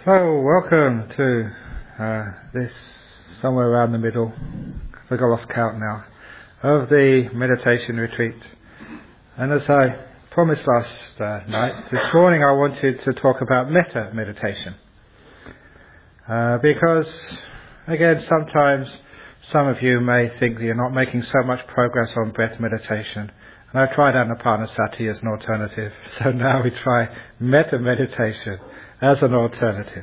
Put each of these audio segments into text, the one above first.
So, welcome to this, somewhere around the middle, I think I lost count now, of the meditation retreat. And as I promised last night, this morning I wanted to talk about metta meditation. Because, again, sometimes some of you may think that you're not making so much progress on breath meditation. And I tried Anapanasati as an alternative, so now we try metta meditation as an alternative.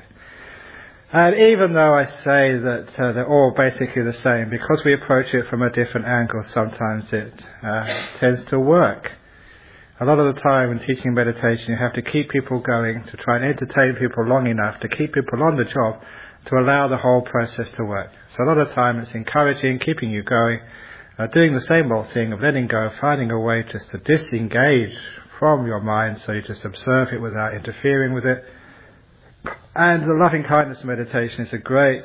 And even though I say that they're all basically the same, because we approach it from a different angle, sometimes it tends to work. A lot of the time when teaching meditation, you have to keep people going, to try and entertain people long enough, to keep people on the job, to allow the whole process to work. So a lot of the time it's encouraging, keeping you going, doing the same old thing of letting go, finding a way just to disengage from your mind, so you just observe it without interfering with it. And the loving kindness meditation is a great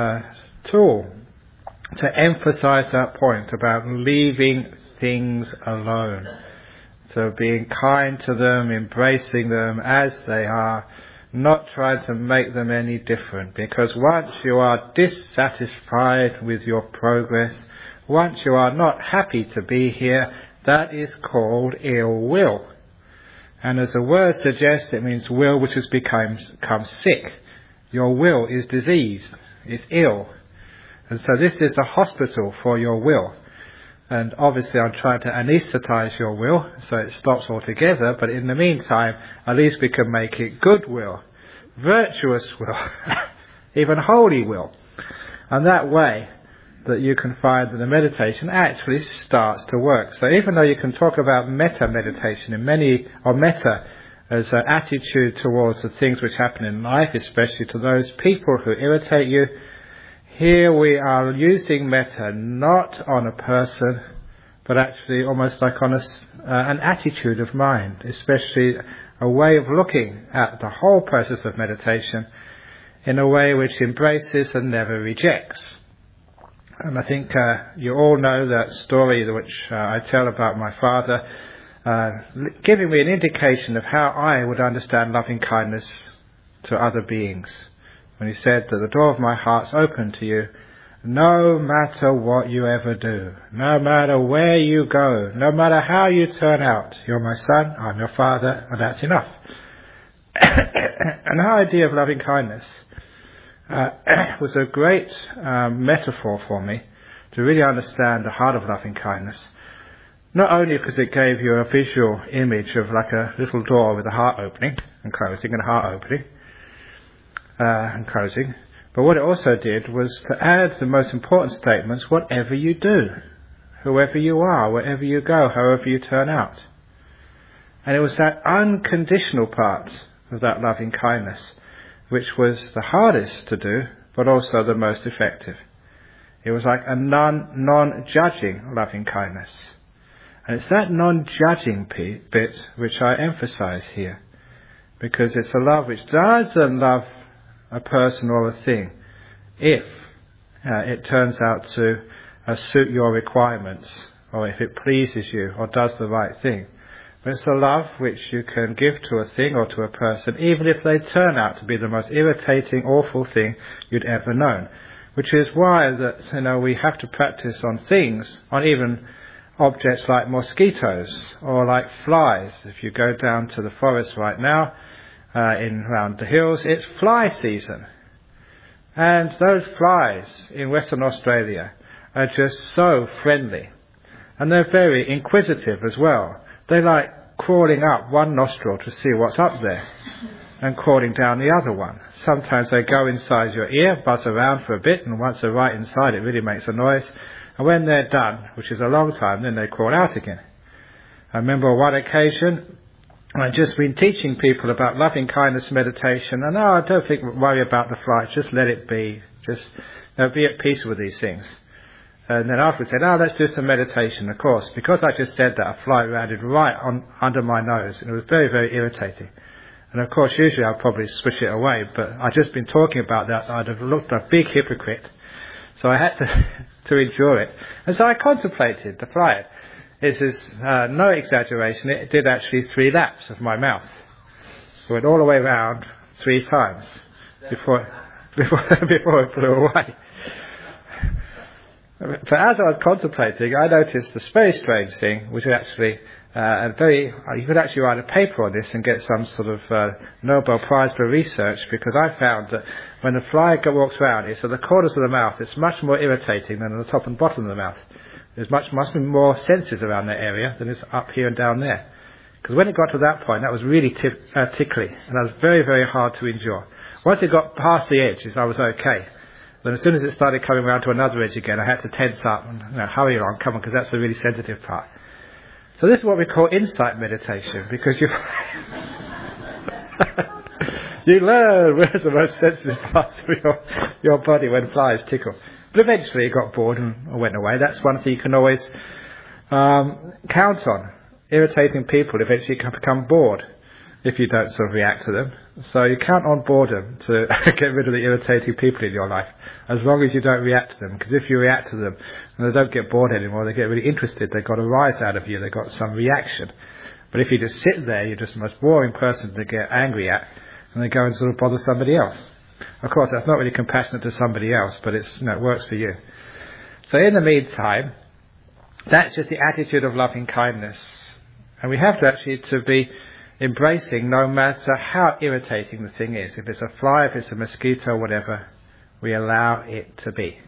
tool to emphasize that point about leaving things alone. So being kind to them, embracing them as they are, not trying to make them any different. Because once you are dissatisfied with your progress, once you are not happy to be here, that is called ill will. And as the word suggests, it means will which has become sick. Your will is diseased, is ill. And so this is a hospital for your will. And obviously I'm trying to anesthetize your will so it stops altogether, but in the meantime, at least we can make it good will, virtuous will, even holy will. And that way that you can find that the meditation actually starts to work. So even though you can talk about metta meditation or metta as an attitude towards the things which happen in life, especially to those people who irritate you, here we are using metta not on a person, but actually almost like on an attitude of mind, especially a way of looking at the whole process of meditation in a way which embraces and never rejects. And I think you all know that story which I tell about my father, giving me an indication of how I would understand loving kindness to other beings. When he said that the door of my heart's open to you, no matter what you ever do, no matter where you go, no matter how you turn out, you're my son, I'm your father, and that's enough. And the idea of loving kindness was a great metaphor for me to really understand the heart of loving kindness. Not only because it gave you a visual image of like a little door with a heart opening and closing and a heart opening and closing, but what it also did was to add the most important statements: whatever you do, whoever you are, wherever you go, however you turn out. And it was that unconditional part of that loving kindness which was the hardest to do, but also the most effective. It was like a non-judging loving kindness. And it's that non-judging bit which I emphasize here, because it's a love which doesn't love a person or a thing if it turns out to suit your requirements, or if it pleases you or does the right thing. But it's a love which you can give to a thing or to a person, even if they turn out to be the most irritating, awful thing you'd ever known. Which is why that we have to practice on things, on even objects like mosquitoes or like flies. If you go down to the forest right now, around the hills, it's fly season. And those flies in Western Australia are just so friendly. And they're very inquisitive as well. They like crawling up one nostril to see what's up there and crawling down the other one. Sometimes they go inside your ear, buzz around for a bit, and once they're right inside it really makes a noise. And when they're done, which is a long time, then they crawl out again. I remember on one occasion, I'd just been teaching people about loving kindness meditation, and I don't worry about the flies, just let it be. Just be at peace with these things. And then afterwards said, let's do some meditation. Of course, because I just said that, a fly landed right under my nose, and it was very, very irritating. And of course, usually I'd probably swish it away, but I'd just been talking about that, I'd have looked a big hypocrite. So I had to endure it. And so I contemplated the fly. This is no exaggeration, it did actually 3 laps of my mouth. So it went all the way around 3 times. before it flew away. But as I was contemplating, I noticed this very strange thing, which is actually you could actually write a paper on this and get some sort of Nobel Prize for research, because I found that when the fly walks around, it's at the corners of the mouth. It's much more irritating than at the top and bottom of the mouth. There's much more senses around that area than is up here and down there. Because when it got to that point, that was really tickly, and that was very, very hard to endure. Once it got past the edges, I was okay. Then as soon as it started coming around to another edge again, I had to tense up and hurry along, come on, because that's the really sensitive part. So this is what we call insight meditation, because you you learn where's the most sensitive parts of your body when flies tickle. But eventually it got bored and went away. That's one thing you can always count on. Irritating people eventually can become bored if you don't sort of react to them. So you count on boredom to get rid of the irritating people in your life, as long as you don't react to them. Because if you react to them and they don't get bored anymore, they get really interested, they've got a rise out of you, they've got some reaction. But if you just sit there, you're just the most boring person to get angry at, and they go and sort of bother somebody else. Of course, that's not really compassionate to somebody else, but it works for you. So in the meantime, that's just the attitude of loving kindness. And we have to actually to be embracing, no matter how irritating the thing is. If it's a fly, if it's a mosquito, whatever, we allow it to be.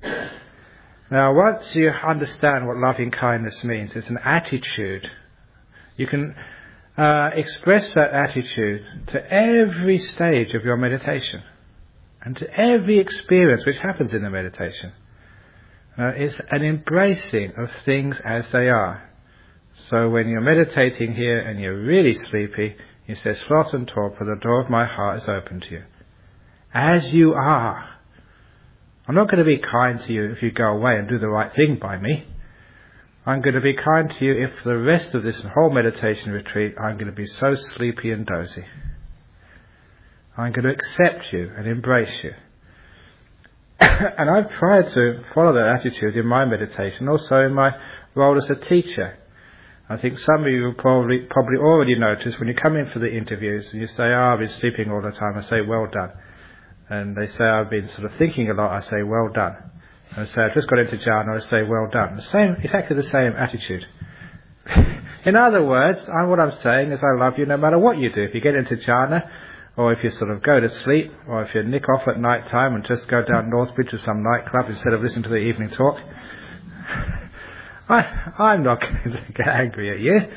Now, once you understand what loving kindness means, it's an attitude. You can express that attitude to every stage of your meditation and to every experience which happens in the meditation. It's an embracing of things as they are. So when you're meditating here and you're really sleepy, you say, Slotan Torpa, the door of my heart is open to you. As you are. I'm not going to be kind to you if you go away and do the right thing by me. I'm going to be kind to you if for the rest of this whole meditation retreat I'm going to be so sleepy and dozy. I'm going to accept you and embrace you. And I've tried to follow that attitude in my meditation, also in my role as a teacher. I think some of you will probably already notice when you come in for the interviews and you say, I've been sleeping all the time, I say, well done. And they say, I've been sort of thinking a lot, I say, well done. And I say, I've just got into jhana, I say, well done. Exactly the same attitude. In other words, what I'm saying is I love you no matter what you do. If you get into jhana, or if you sort of go to sleep, or if you nick off at night time and just go down Northbridge to some nightclub instead of listening to the evening talk, I'm not going to get angry at you.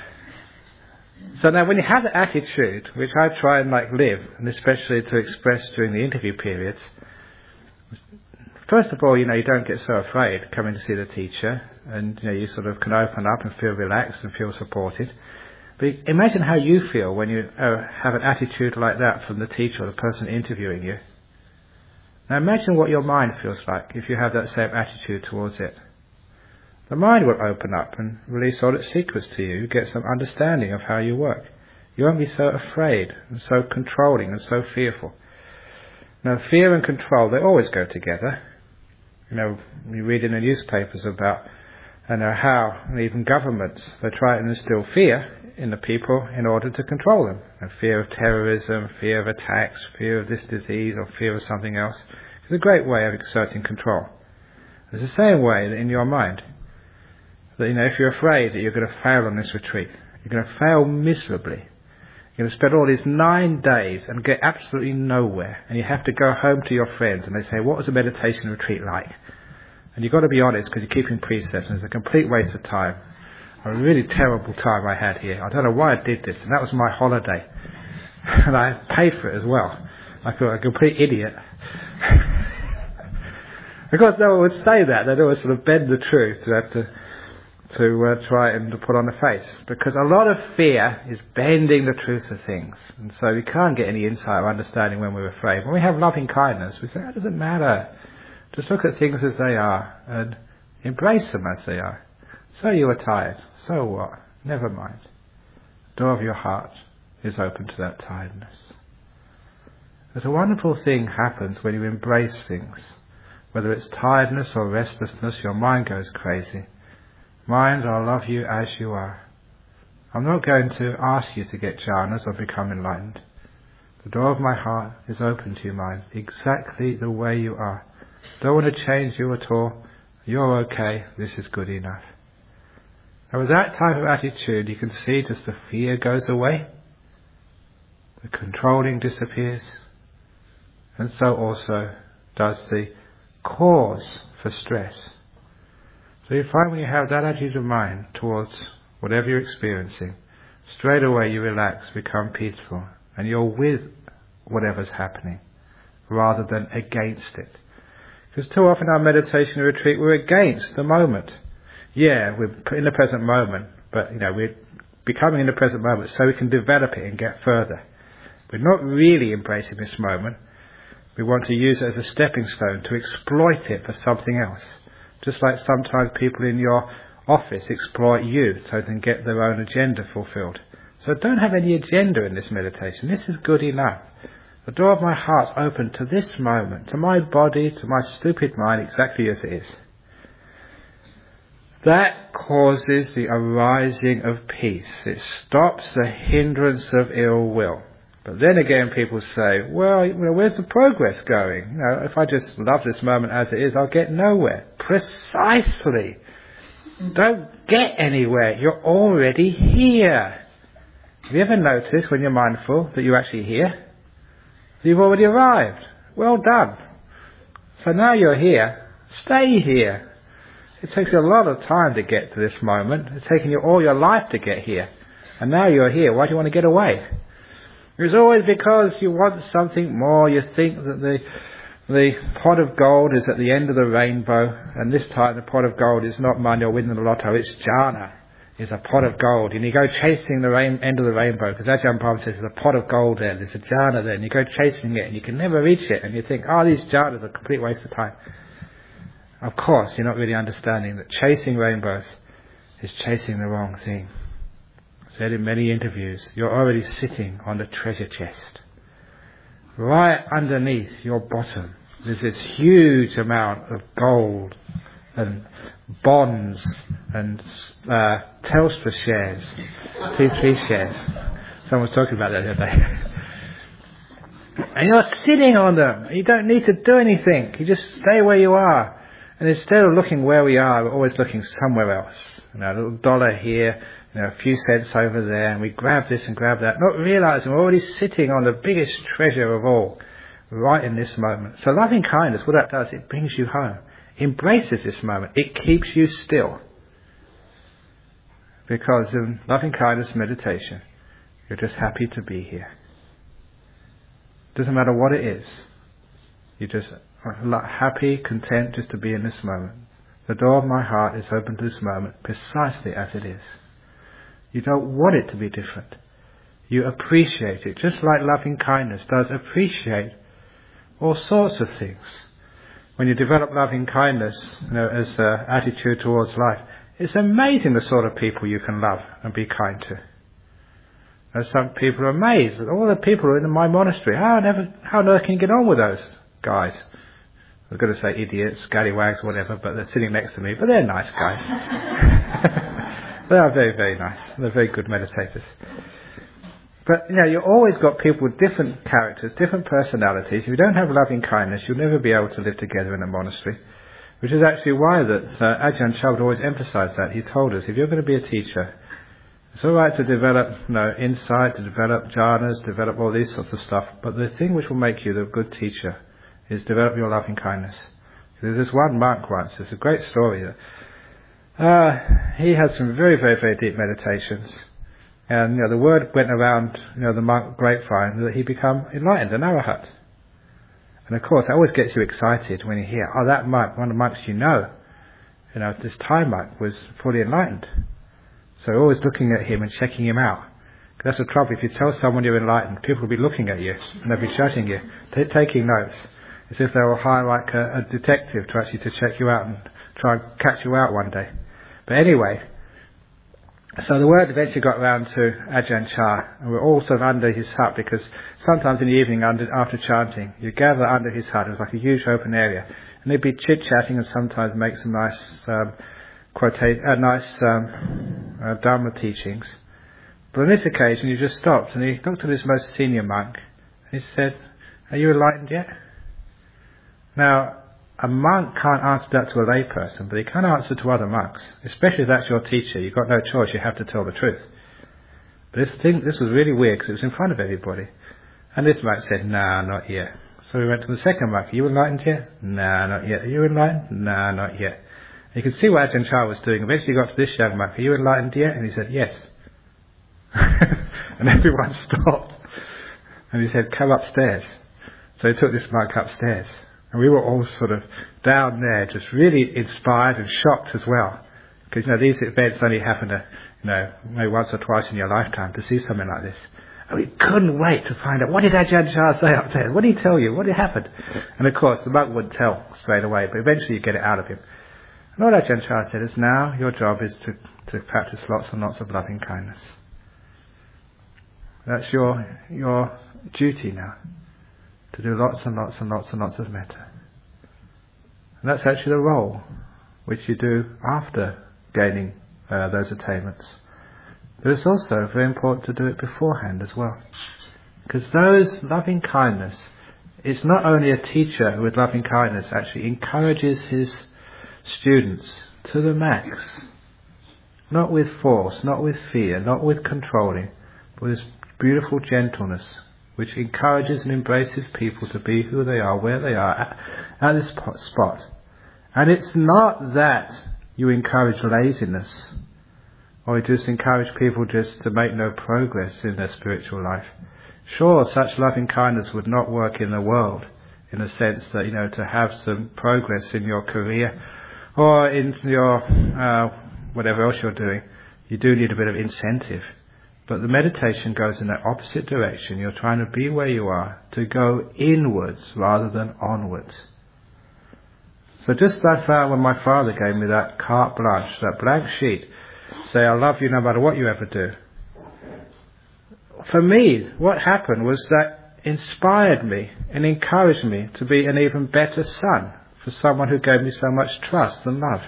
So now when you have the attitude, which I try and live, and especially to express during the interview periods, first of all, you don't get so afraid coming to see the teacher, and you sort of can open up and feel relaxed and feel supported. But imagine how you feel when you have an attitude like that from the teacher or the person interviewing you. Now imagine what your mind feels like if you have that same attitude towards it. The mind will open up and release all its secrets to you. You get some understanding of how you work. You won't be so afraid and so controlling and so fearful. Now, fear and control, they always go together. You read in the newspapers about how even governments, they try and instill fear in the people in order to control them. And fear of terrorism, fear of attacks, fear of this disease or fear of something else. It's a great way of exerting control. It's the same way that in your mind. That, if you're afraid that you're going to fail on this retreat, you're going to fail miserably. You're going to spend all these 9 days and get absolutely nowhere. And you have to go home to your friends and they say, what was a meditation retreat like? And you've got to be honest because you're keeping precepts and it's a complete waste of time. A really terrible time I had here. I don't know why I did this. And that was my holiday. And I paid for it as well. I feel a complete idiot. Of course, no one would say that. They'd always sort of bend the truth to have to try and put on a face, because a lot of fear is bending the truth of things, and so we can't get any insight or understanding when we're afraid. When we have loving kindness, we say, it doesn't matter, just look at things as they are and embrace them as they are. So you are tired, so what? Never mind. The door of your heart is open to that tiredness. There's a wonderful thing happens when you embrace things, whether it's tiredness or restlessness. Your mind goes crazy. Mind, I love you as you are. I'm not going to ask you to get jhanas or become enlightened. The door of my heart is open to you, mind, exactly the way you are. Don't want to change you at all. You're okay. This is good enough. And with that type of attitude, you can see just the fear goes away. The controlling disappears. And so also does the cause for stress. So you find when you have that attitude of mind towards whatever you're experiencing, straight away you relax, become peaceful, and you're with whatever's happening, rather than against it. Because too often our meditation retreat, we're against the moment. Yeah, we're in the present moment, but we're becoming in the present moment so we can develop it and get further. We're not really embracing this moment. We want to use it as a stepping stone to exploit it for something else. Just like sometimes people in your office exploit you so they can get their own agenda fulfilled. So don't have any agenda in this meditation. This is good enough. The door of my heart's open to this moment, to my body, to my stupid mind, exactly as it is. That causes the arising of peace. It stops the hindrance of ill will. But then again people say, well, where's the progress going? If I just love this moment as it is, I'll get nowhere. Precisely. Don't get anywhere. You're already here. Have you ever noticed when you're mindful that you're actually here? You've already arrived. Well done. So now you're here. Stay here. It takes you a lot of time to get to this moment. It's taken you all your life to get here. And now you're here. Why do you want to get away? It's always because you want something more. You think that the pot of gold is at the end of the rainbow, and this time the pot of gold is not money or winning the lotto, it's jhana. It's a pot of gold, and you go chasing the end of the rainbow, because Ajahn Brahm says there's a pot of gold there, there's a jhana there, and you go chasing it, and you can never reach it, and you think, these jhanas are a complete waste of time. Of course, you're not really understanding that chasing rainbows is chasing the wrong thing. Said in many interviews, you're already sitting on the treasure chest. Right underneath your bottom, there's this huge amount of gold and bonds and Telstra shares, T3 shares. Someone was talking about that the other day. And you're sitting on them. You don't need to do anything. You just stay where you are. And instead of looking where we are, we're always looking somewhere else. A little dollar here, a few cents over there, and we grab this and grab that, not realizing we're already sitting on the biggest treasure of all, right in this moment. So loving kindness, what that does, it brings you home. Embraces this moment. It keeps you still. Because in loving kindness meditation, you're just happy to be here. Doesn't matter what it is. You're just happy, content just to be in this moment. The door of my heart is open to this moment precisely as it is. You don't want it to be different. You appreciate it, just like loving kindness does appreciate all sorts of things. When you develop loving kindness, as an attitude towards life, it's amazing the sort of people you can love and be kind to. And some people are amazed at all the people in my monastery. How on earth can you get on with those guys? I was going to say idiots, scallywags, whatever, but they're sitting next to me. But they're nice guys. They are very, very nice. They're very good meditators. But, you've always got people with different characters, different personalities. If you don't have loving kindness, you'll never be able to live together in a monastery. Which is actually why that Ajahn Chah would always emphasize that. He told us, if you're going to be a teacher, it's all right to develop insight, to develop jhanas, develop all these sorts of stuff. But the thing which will make you the good teacher is develop your loving kindness. There's this one monk once, there's a great story. He had some very, very, very deep meditations. And the word went around the monk grapevine that he become enlightened, an arahat. And of course, it always gets you excited when you hear, that monk, one of the monks this Thai monk was fully enlightened. So always looking at him and checking him out. That's the trouble. If you tell someone you're enlightened, people will be looking at you and they'll be judging you, taking notes, as if they will hire like a detective to check you out and try and catch you out one day. But anyway, so the word eventually got round to Ajahn Chah, and we're all sort of under his hut, because sometimes in the evening after chanting, you gather under his hut. It was like a huge open area, and they'd be chit-chatting and sometimes make some nice Dharma teachings. But on this occasion, he just stopped and he looked at his most senior monk He said, "Are you enlightened yet?" Now, a monk can't answer that to a lay person, but he can answer to other monks. Especially if that's your teacher. You've got no choice, you have to tell the truth. But this was really weird because it was in front of everybody. And this monk said, "Nah, not yet." So we went to the second monk. "Are you enlightened yet?" "Nah, not yet." "Are you enlightened?" "Nah, not yet." You could see what Ajahn Chah was doing. Eventually he got to this young monk. "Are you enlightened yet?" And he said, "Yes." And everyone stopped. And he said, "Come upstairs." So he took this monk upstairs. And we were all sort of down there, just really inspired and shocked as well. Because, these events only happen maybe once or twice in your lifetime to see something like this. And we couldn't wait to find out, what did Ajahn Chah say upstairs? What did he tell you? What happened? And of course, the monk wouldn't tell straight away, but eventually you get it out of him. And what Ajahn Chah said is, now your job is to practice lots and lots of loving kindness. That's your duty now. To do lots and lots and lots and lots of metta. And that's actually the role which you do after gaining those attainments. But it's also very important to do it beforehand as well. Because those loving kindness, it's not only a teacher who with loving kindness actually encourages his students to the max. Not with force, not with fear, not with controlling, but with beautiful gentleness, which encourages and embraces people to be who they are, where they are, at this spot. And it's not that you encourage laziness, or you just encourage people just to make no progress in their spiritual life. Sure, such loving kindness would not work in the world, in a sense that, to have some progress in your career, or in your, whatever else you're doing, you do need a bit of incentive. But the meditation goes in that opposite direction. You're trying to be where you are, to go inwards rather than onwards. So just I found when my father gave me that carte blanche, that blank sheet, say, "I love you no matter what you ever do." For me, what happened was that inspired me and encouraged me to be an even better son for someone who gave me so much trust and love.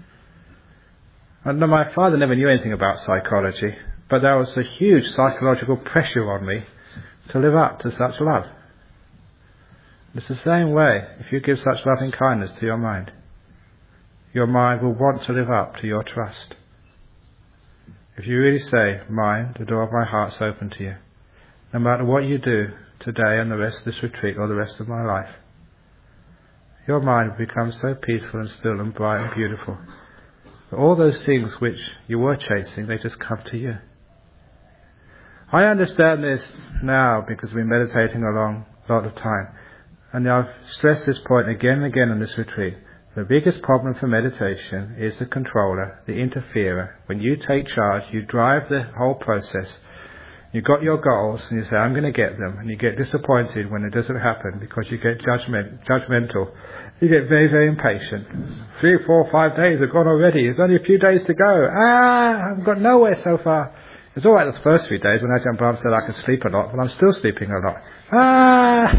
And my father never knew anything about psychology. But there was a huge psychological pressure on me to live up to such love. It's the same way if you give such loving kindness to your mind will want to live up to your trust. If you really say, "Mind, the door of my heart's open to you, no matter what you do today and the rest of this retreat or the rest of my life," your mind will become so peaceful and still and bright and beautiful. But all those things which you were chasing, they just come to you. I understand this now because we've been meditating a lot of time. And I've stressed this point again and again on this retreat. The biggest problem for meditation is the controller, the interferer. When you take charge, you drive the whole process. You've got your goals and you say, "I'm going to get them." And you get disappointed when it doesn't happen because you get judgmental. You get very, very impatient. 3, 4, 5 days have gone already. There's only a few days to go. I've got nowhere so far. It's all right the first few days when Ajahn Brahm said I could sleep a lot, but I'm still sleeping a lot.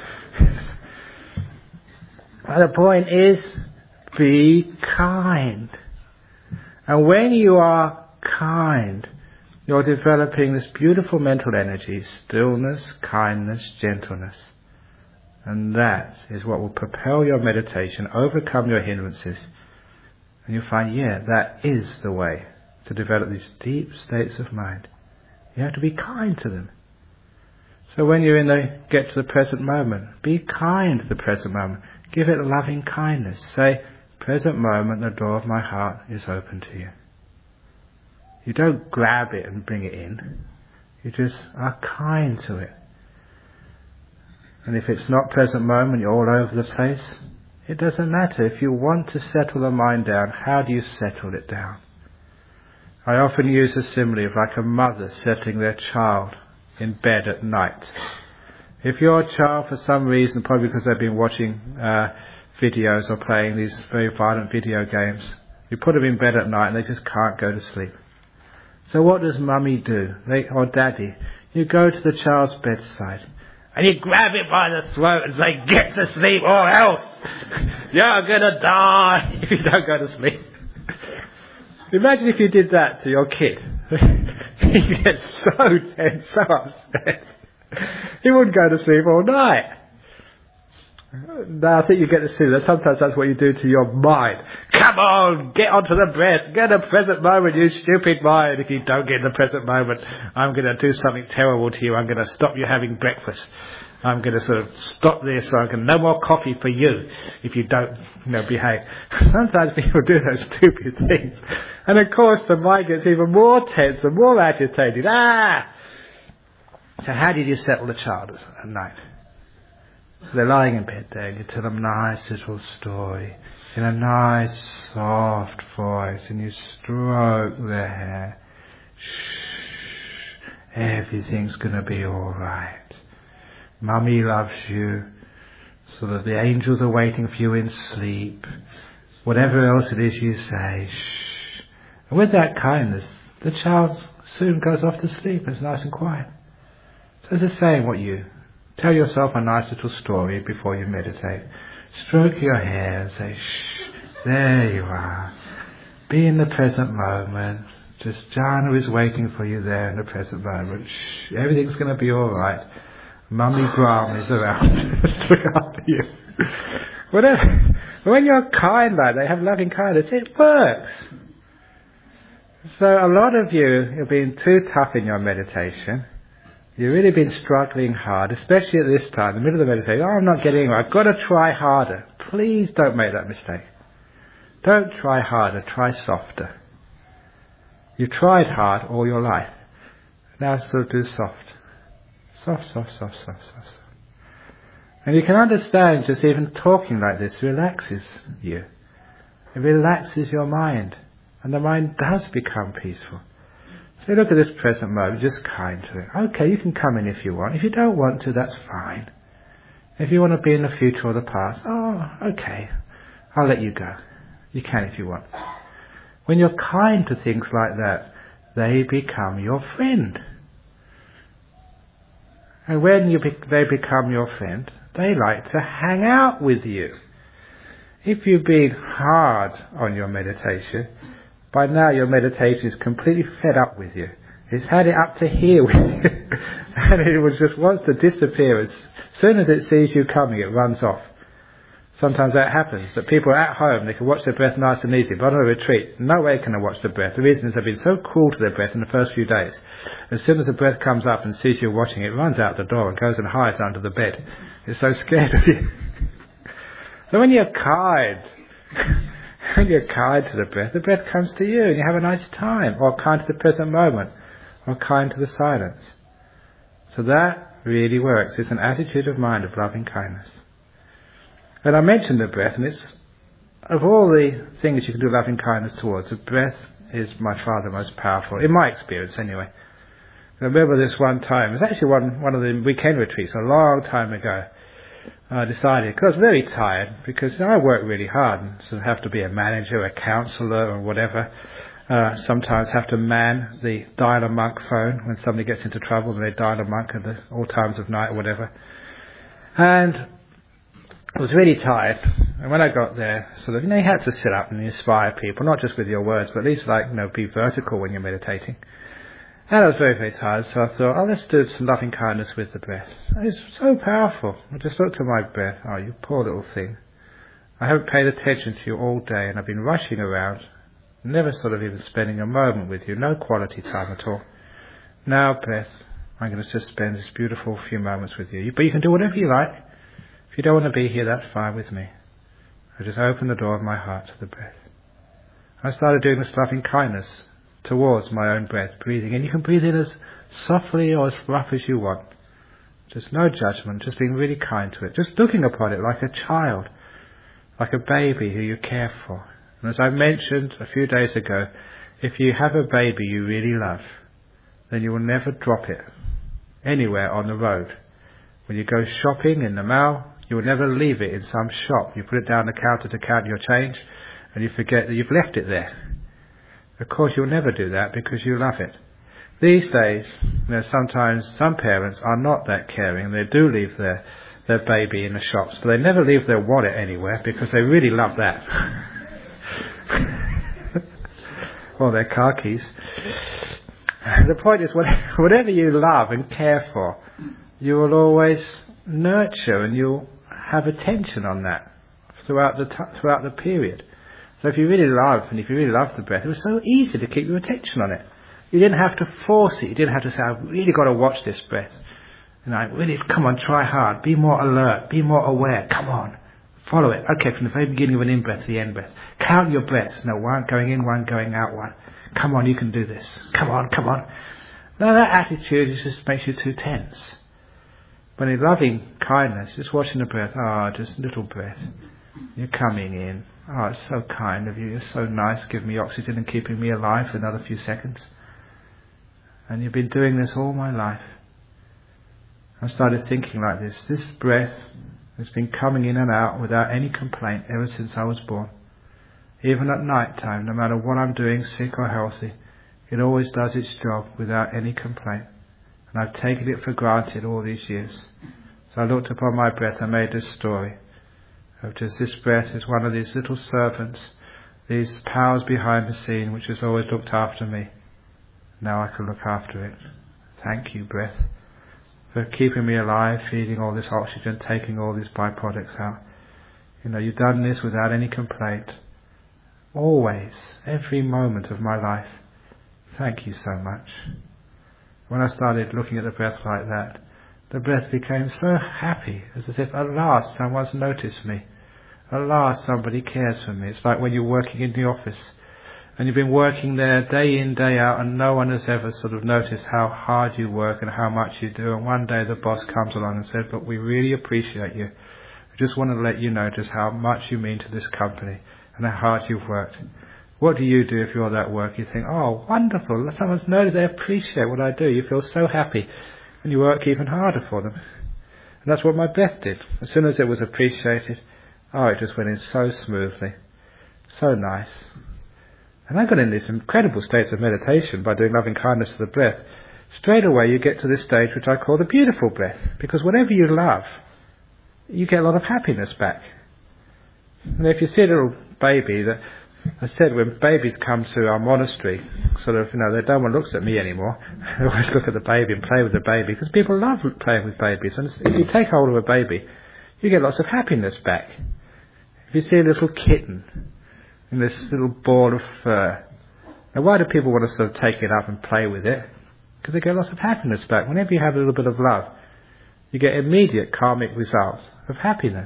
The point is, be kind. And when you are kind, you're developing this beautiful mental energy, stillness, kindness, gentleness. And that is what will propel your meditation, overcome your hindrances. And you'll find, that is the way to develop these deep states of mind. You have to be kind to them. So when you get to the present moment, be kind to the present moment. Give it loving kindness. Say, "Present moment, the door of my heart is open to you." You don't grab it and bring it in. You just are kind to it. And if it's not present moment, you're all over the place, it doesn't matter. If you want to settle the mind down, how do you settle it down? I often use a simile of like a mother settling their child in bed at night. If your child, for some reason, probably because they've been watching videos or playing these very violent video games, you put them in bed at night and they just can't go to sleep. So what does mummy do? Or daddy? You go to the child's bedside and you grab it by the throat and say, "Get to sleep or else you're gonna die if you don't go to sleep." Imagine if you did that to your kid. You get so tense, so upset. He wouldn't go to sleep all night. Now I think you get to see that sometimes that's what you do to your mind. Come on, get onto the breath, get the present moment, you stupid mind. If you don't get in the present moment, I'm going to do something terrible to you. I'm going to stop you having breakfast. I'm going to sort of stop this, or I'm going to, no more coffee for you if you don't, behave. Sometimes people do those stupid things. And of course the mind gets even more tense and more agitated. So how did you settle the child at night? They're lying in bed there, and you tell them a nice little story in a nice soft voice, and you stroke their hair. Shh, everything's going to be alright. Mummy loves you. Sort of the angels are waiting for you in sleep. Whatever else it is you say, shh. And with that kindness, the child soon goes off to sleep. It's nice and quiet. So it's the same what you tell yourself a nice little story before you meditate. Stroke your hair and say, shh, there you are. Be in the present moment. Just Jhana is waiting for you there in the present moment. Shh, everything's going to be alright. Mummy Brahm is around to look after you. Whatever. When you're kind like that, have loving kindness, it works. So a lot of you've been too tough in your meditation. You've really been struggling hard, especially at this time, in the middle of the meditation. Oh, I'm not getting anywhere. I've got to try harder. Please don't make that mistake. Don't try harder. Try softer. You've tried hard all your life. Now sort of do soft. Soft, soft, soft, soft, soft. And you can understand just even talking like this relaxes you. It relaxes your mind. And the mind does become peaceful. So look at this present moment, just kind to it. Okay, you can come in if you want. If you don't want to, that's fine. If you want to be in the future or the past, okay, I'll let you go. You can if you want. When you're kind to things like that, they become your friend. And when they become your friend, they like to hang out with you. If you've been hard on your meditation, by now your meditation is completely fed up with you. It's had it up to here with you. And it just wants to disappear. As soon as it sees you coming, it runs off. Sometimes that happens, that people are at home, they can watch their breath nice and easy, but on a retreat, no way can they watch the breath. The reason is they've been so cruel to their breath in the first few days. As soon as the breath comes up and sees you watching, it runs out the door and goes and hides under the bed. It's so scared of you. So when you're kind to the breath comes to you and you have a nice time, or kind to the present moment, or kind to the silence. So that really works. It's an attitude of mind of loving kindness. And I mentioned the breath, and it's, of all the things you can do loving kindness towards, the breath is by far the most powerful, in my experience anyway. I remember this one time, it was actually one of the weekend retreats a long time ago. I decided, because I was very tired, because I work really hard and sort of have to be a manager, a counsellor or whatever. Sometimes have to man the dial-a-monk phone when somebody gets into trouble and they dial a monk at all times of night or whatever. And I was really tired, and when I got there, sort of, you had to sit up and inspire people, not just with your words, but at least be vertical when you're meditating. And I was very, very tired, so I thought, let's do some loving kindness with the breath. It's so powerful. I just looked at my breath. Oh, you poor little thing. I haven't paid attention to you all day, and I've been rushing around, never sort of even spending a moment with you, no quality time at all. Now, breath, I'm going to just spend this beautiful few moments with you. But you can do whatever you like. If you don't want to be here, that's fine with me. I just open the door of my heart to the breath. I started doing this loving kindness towards my own breath, breathing. And you can breathe in as softly or as rough as you want. Just no judgment, just being really kind to it. Just looking upon it like a child, like a baby who you care for. And as I mentioned a few days ago, if you have a baby you really love, then you will never drop it anywhere on the road. When you go shopping in the mall, you will never leave it in some shop. You put it down the counter to count your change, and you forget that you've left it there. Of course, you'll never do that because you love it. These days, sometimes some parents are not that caring. They do leave their baby in the shops, but they never leave their wallet anywhere because they really love that. Or their car keys. The point is, whatever you love and care for, you will always nurture and you'll have attention on that throughout the period. So if you really love the breath, it was so easy to keep your attention on it. You didn't have to force it. You didn't have to say, I've really got to watch this breath. Really, come on, try hard. Be more alert. Be more aware. Come on. Follow it. Okay, from the very beginning of an in-breath to the end-breath. Count your breaths. No, one going in, one going out, one. Come on, you can do this. Come on, come on. Now that attitude just makes you too tense. But in loving kindness, just watching the breath, just a little breath. You're coming in. Oh, it's so kind of you. You're so nice, giving me oxygen and keeping me alive for another few seconds. And you've been doing this all my life. I started thinking like this. This breath has been coming in and out without any complaint ever since I was born. Even at night time, no matter what I'm doing, sick or healthy, it always does its job without any complaint. And I've taken it for granted all these years. So I looked upon my breath and made this story of just this breath is one of these little servants, these powers behind the scene which has always looked after me. Now I can look after it. Thank you, breath, for keeping me alive, feeding all this oxygen, taking all these byproducts out. You've done this without any complaint. Always, every moment of my life. Thank you so much. When I started looking at the breath like that, the breath became so happy, as if at last someone's noticed me. At last somebody cares for me. It's like when you're working in the office and you've been working there day in, day out, and no one has ever sort of noticed how hard you work and how much you do. And one day the boss comes along and says, "Look, we really appreciate you. We just want to let you know just how much you mean to this company and how hard you've worked." What do you do if you're at work? You think, "Oh, wonderful. Someone's noticed. They appreciate what I do." You feel so happy. And you work even harder for them. And that's what my breath did. As soon as it was appreciated, it just went in so smoothly. So nice. And I got in these incredible states of meditation by doing loving kindness to the breath. Straight away you get to this stage which I call the beautiful breath. Because whatever you love, you get a lot of happiness back. And if you see a little baby, I said when babies come to our monastery, they don't want to look at me anymore. They always look at the baby and play with the baby, because people love playing with babies. And if you take hold of a baby, you get lots of happiness back. If you see a little kitten in this little ball of fur, now why do people want to sort of take it up and play with it? Because they get lots of happiness back. Whenever you have a little bit of love, you get immediate karmic results of happiness.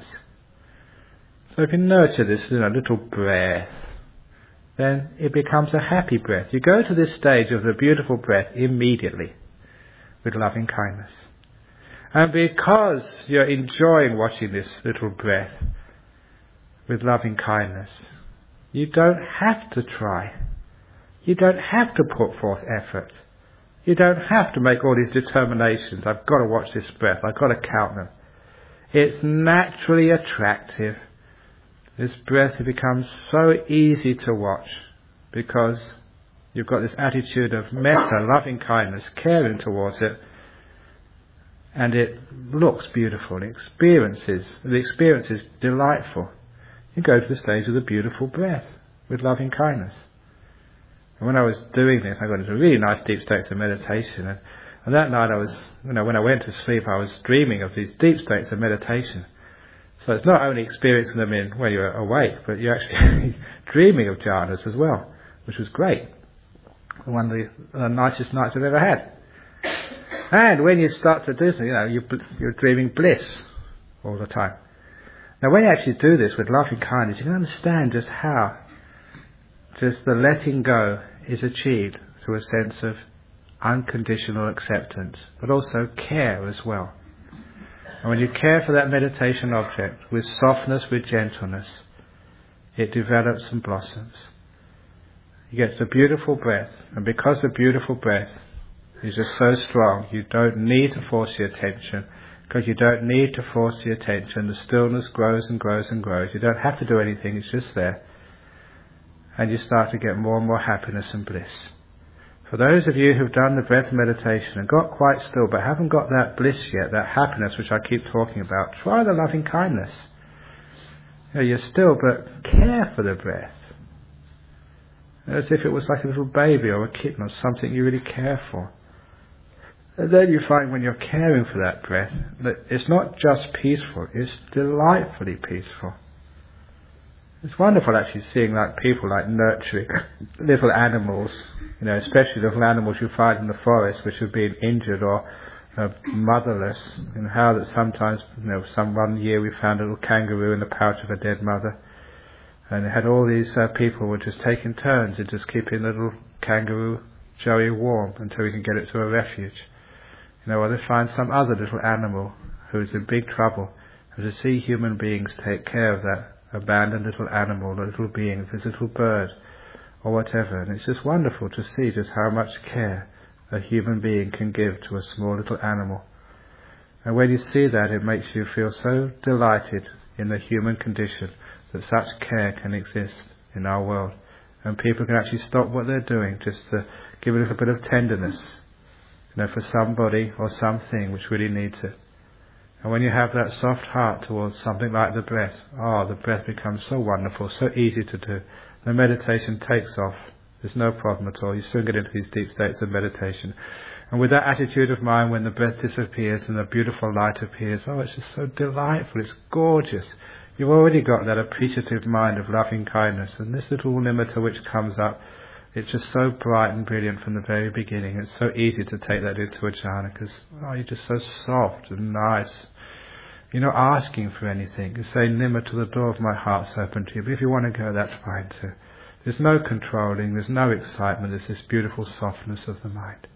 So if you nurture this little breath, then it becomes a happy breath. You go to this stage of the beautiful breath immediately with loving kindness. And because you're enjoying watching this little breath with loving kindness, you don't have to try. You don't have to put forth effort. You don't have to make all these determinations. I've got to watch this breath. I've got to count them. It's naturally attractive. This breath becomes so easy to watch because you've got this attitude of metta, loving kindness, caring towards it, and it looks beautiful. The experience is delightful. You go to the stage of the beautiful breath with loving kindness. And when I was doing this, I got into really nice deep states of meditation, and that night I was, when I went to sleep, I was dreaming of these deep states of meditation. So it's not only experiencing them when you're awake, but you're actually dreaming of jhanas as well, which was great. One of the nicest nights I've ever had. And when you start to do something, you're dreaming bliss all the time. Now when you actually do this with loving kindness, you can understand just how just the letting go is achieved through a sense of unconditional acceptance, but also care as well. And when you care for that meditation object with softness, with gentleness, it develops and blossoms. You get the beautiful breath, and because the beautiful breath is just so strong, you don't need to force your attention. Because you don't need to force the attention, the stillness grows and grows and grows. You don't have to do anything, it's just there. And you start to get more and more happiness and bliss. For those of you who've done the breath meditation and got quite still but haven't got that bliss yet, that happiness which I keep talking about, try the loving kindness. You're still, but care for the breath. As if it was like a little baby or a kitten or something you really care for. And then you find when you're caring for that breath, that it's not just peaceful, it's delightfully peaceful. It's wonderful actually seeing like people like nurturing little animals, especially little animals you find in the forest which have been injured or motherless, and how that sometimes, one year we found a little kangaroo in the pouch of a dead mother, and it had all these people were just taking turns in just keeping the little kangaroo Joey warm until we can get it to a refuge. Or they find some other little animal who's in big trouble, and to see human beings take care of that abandoned little animal, a little being, if it's a little bird or whatever, and it's just wonderful to see just how much care a human being can give to a small little animal. And when you see that, it makes you feel so delighted in the human condition that such care can exist in our world, and people can actually stop what they're doing just to give a little bit of tenderness, for somebody or something which really needs it. And when you have that soft heart towards something like the breath, the breath becomes so wonderful, so easy to do. The meditation takes off. There's no problem at all. You soon get into these deep states of meditation. And with that attitude of mind, when the breath disappears and the beautiful light appears, it's just so delightful, it's gorgeous. You've already got that appreciative mind of loving kindness, and this little nimitta which comes up, it's just so bright and brilliant from the very beginning. It's so easy to take that into a jhana because you're just so soft and nice. You're not asking for anything. You say, Nimitta, the door of my heart's open to you. But if you want to go, that's fine too. There's no controlling, there's no excitement, there's this beautiful softness of the mind.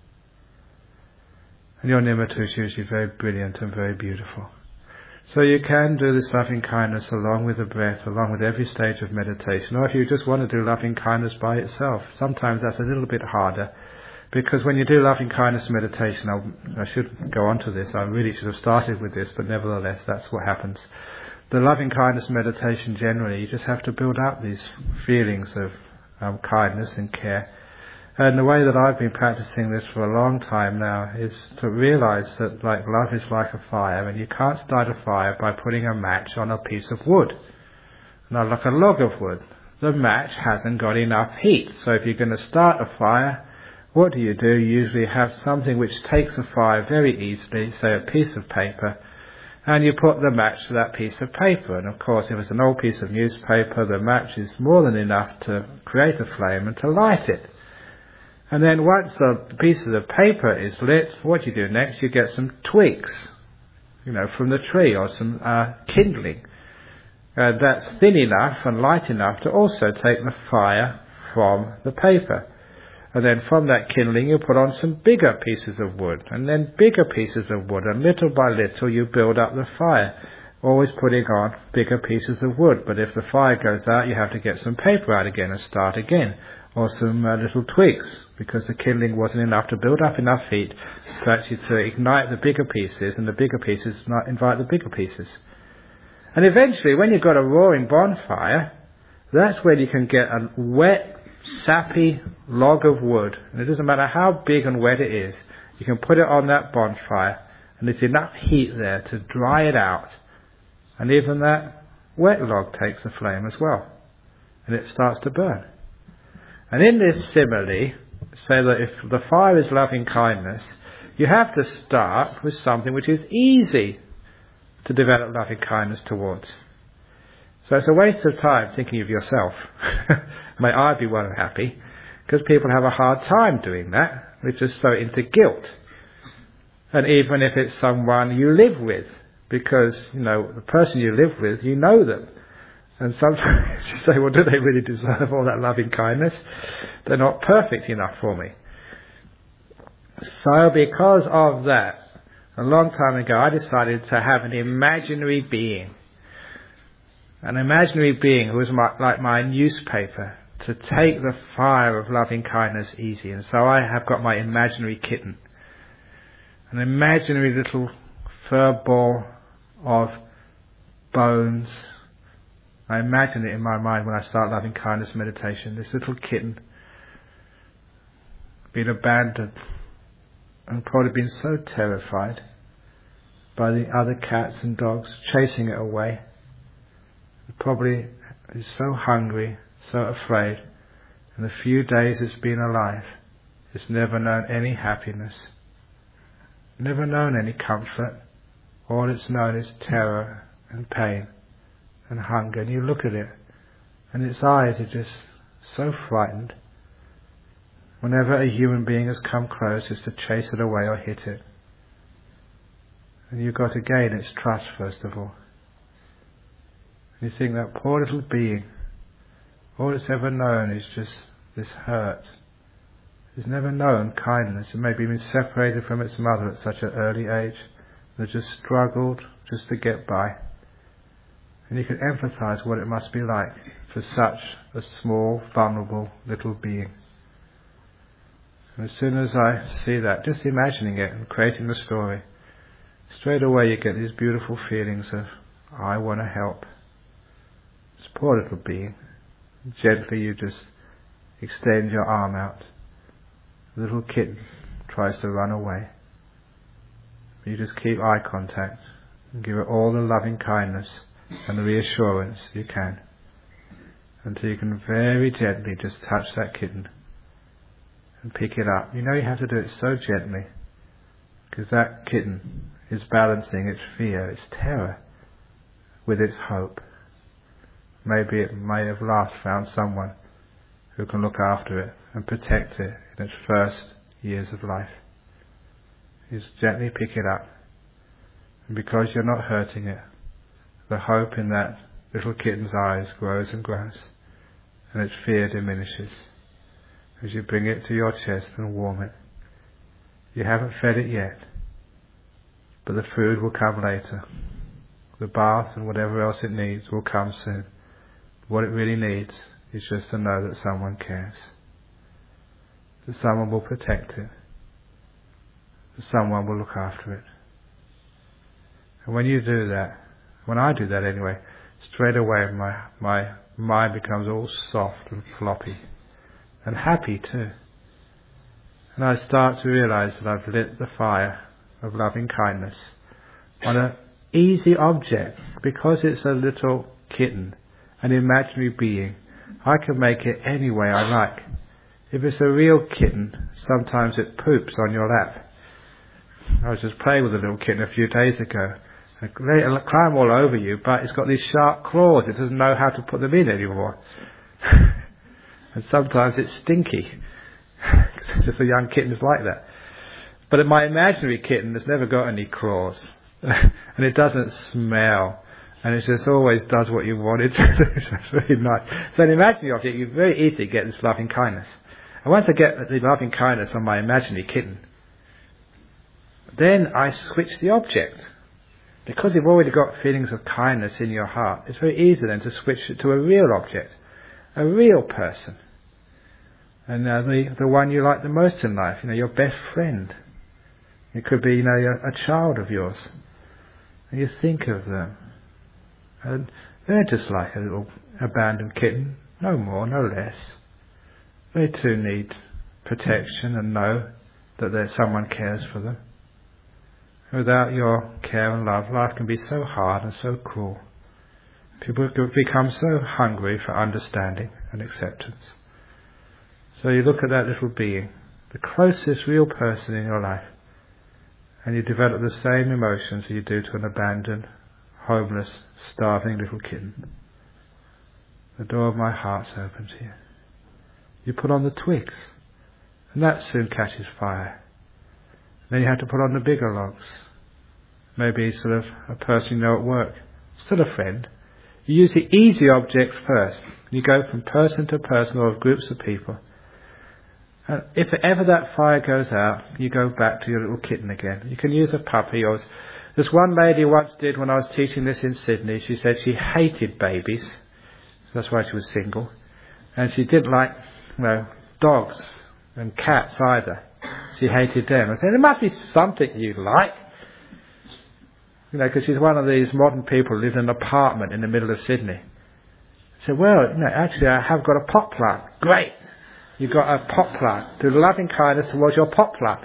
And your nimitta is usually very brilliant and very beautiful. So you can do this loving kindness along with the breath, along with every stage of meditation. Or if you just want to do loving kindness by itself, sometimes that's a little bit harder. Because when you do loving kindness meditation, I should go on to this, I really should have started with this, but nevertheless that's what happens. The loving kindness meditation generally, you just have to build up these feelings of kindness and care. And the way that I've been practicing this for a long time now is to realize that love is like a fire, and you can't start a fire by putting a match on a piece of wood. Not like a log of wood. The match hasn't got enough heat. So if you're going to start a fire, what do? You usually have something which takes a fire very easily, say a piece of paper, and you put the match to that piece of paper. And of course, if it's an old piece of newspaper, the match is more than enough to create a flame and to light it. And then once the piece of paper is lit, what you do next, you get some twigs, from the tree, or some kindling. That's thin enough and light enough to also take the fire from the paper. And then from that kindling you put on some bigger pieces of wood, and then bigger pieces of wood, and little by little you build up the fire, always putting on bigger pieces of wood. But if the fire goes out, you have to get some paper out again and start again, or some little twigs, because the kindling wasn't enough to build up enough heat to ignite the bigger pieces, and the bigger pieces invite the bigger pieces. And eventually, when you've got a roaring bonfire, that's when you can get a wet, sappy log of wood, and it doesn't matter how big and wet it is, you can put it on that bonfire, and there's enough heat there to dry it out, and even that wet log takes the flame as well, and it starts to burn. And in this simile, say that if the fire is loving kindness, you have to start with something which is easy to develop loving kindness towards. So it's a waste of time thinking of yourself. May I be well and happy, because people have a hard time doing that. We're just so into guilt. And even if it's someone you live with, because, the person you live with, you know them. And sometimes you say, well, do they really deserve all that loving kindness? They're not perfect enough for me. So because of that, a long time ago, I decided to have an imaginary being. An imaginary being who was like my newspaper, to take the fire of loving kindness easy. And so I have got my imaginary kitten. An imaginary little fur ball of bones. I imagine it in my mind when I start loving kindness meditation. This little kitten, been abandoned and probably been so terrified by the other cats and dogs chasing it away. It probably is so hungry, so afraid. In the few days it's been alive, it's never known any happiness. never known any comfort. All it's known is terror and pain and hunger. And you look at it, and its eyes are just so frightened. Whenever a human being has come close, it's to chase it away or hit it. And you've got to gain its trust first of all. And you think that poor little being, all it's ever known is just this hurt. It's never known kindness. It may be been separated from its mother at such an early age. It just struggled just to get by. And you can empathize what it must be like for such a small, vulnerable little being. And as soon as I see that, just imagining it and creating the story, straight away you get these beautiful feelings of, I want to help. This poor little being. Gently you just extend your arm out. The little kitten tries to run away. You just keep eye contact and give it all the loving kindness and the reassurance you can, until you can very gently just touch that kitten and pick it up. You know you have to do it so gently, because that kitten is balancing its fear, its terror, with its hope. Maybe it may have last found someone who can look after it and protect it in its first years of life. You just gently pick it up, and because you're not hurting it, the hope in that little kitten's eyes grows and grows, and its fear diminishes as you bring it to your chest and warm it. You haven't fed it yet, but the food will come later. The bath and whatever else it needs will come soon. What it really needs is just to know that someone cares, that someone will protect it, that someone will look after it. And when you do that, when I do that anyway, straight away my mind becomes all soft and floppy and happy too. And I start to realize that I've lit the fire of loving kindness on an easy object. Because it's a little kitten, an imaginary being, I can make it any way I like. If it's a real kitten, sometimes it poops on your lap. I was just playing with a little kitten a few days ago. It'll climb all over you, but it's got these sharp claws. It doesn't know how to put them in anymore. And sometimes it's stinky. Just a young kitten is like that. But my imaginary kitten has never got any claws. And it doesn't smell. And it just always does what you want it to do. It's really nice. So an imaginary object, you very easily get this loving kindness. And once I get the loving kindness on my imaginary kitten, then I switch the object. Because you've already got feelings of kindness in your heart, it's very easy then to switch it to a real object, a real person. And the one you like the most in life, your best friend. It could be, a child of yours. And you think of them. And they're just like a little abandoned kitten, no more, no less. They too need protection and know that someone cares for them. Without your care and love, life can be so hard and so cruel. People become so hungry for understanding and acceptance. So you look at that little being, the closest real person in your life, and you develop the same emotions you do to an abandoned, homeless, starving little kitten. The door of my heart's open to you. You put on the twigs, and that soon catches fire. Then you have to put on the bigger logs. Maybe sort of a person you know at work, still a friend. You use the easy objects first. You go from person to person or groups of people. And if ever that fire goes out, you go back to your little kitten again. You can use a puppy. Or this one lady once did when I was teaching this in Sydney. She said she hated babies. So that's why she was single. And she didn't like, dogs and cats either. She hated them. I said, there must be something you like. Because she's one of these modern people who live in an apartment in the middle of Sydney. I said, actually I have got a pot plant. Great. You've got a pot plant. Do loving kindness towards your pot plant.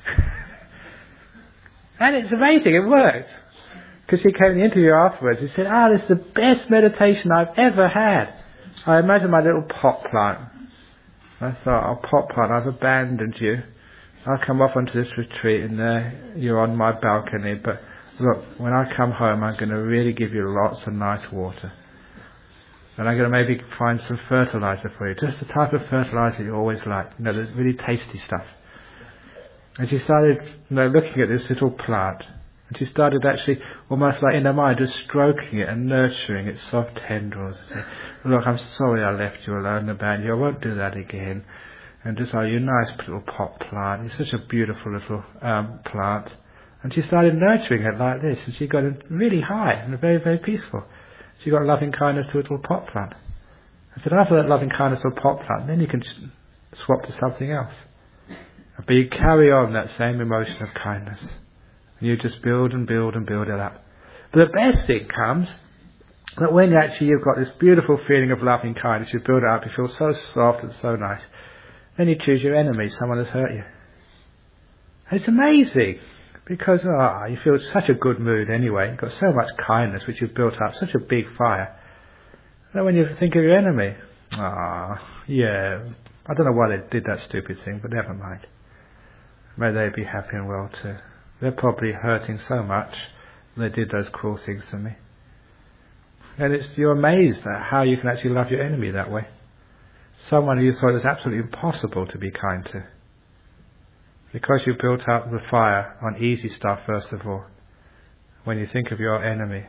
And it's amazing, it worked. Because she came in the interview afterwards, she said, this is the best meditation I've ever had. I imagine my little pot plant. I thought, pot plant, I've abandoned you. I'll come off onto this retreat and there you're on my balcony, but look, when I come home I'm going to really give you lots of nice water. And I'm going to maybe find some fertilizer for you, just the type of fertilizer you always like, the really tasty stuff. And she started looking at this little plant, and she started actually almost like in her mind just stroking it and nurturing its soft tendrils. Look, I'm sorry I left you alone about you, I won't do that again. And just, oh, you nice little pot plant, you're such a beautiful little plant. And she started nurturing it like this, and she got really high and very, very peaceful. She got loving kindness to a little pot plant. I said, after that loving kindness to a pot plant, then you can swap to something else. But you carry on that same emotion of kindness. And you just build and build and build it up. But the best thing comes that when actually you've got this beautiful feeling of loving kindness, you build it up, you feel so soft and so nice. Then you choose your enemy, someone has hurt you. And it's amazing. Because you feel such a good mood anyway. You've got so much kindness which you've built up, such a big fire. Then when you think of your enemy, yeah, I don't know why they did that stupid thing, but never mind. May they be happy and well too. They're probably hurting so much they did those cruel things to me. And you're amazed at how you can actually love your enemy that way. Someone who you thought it was absolutely impossible to be kind to. Because you built up the fire on easy stuff first of all. When you think of your enemy,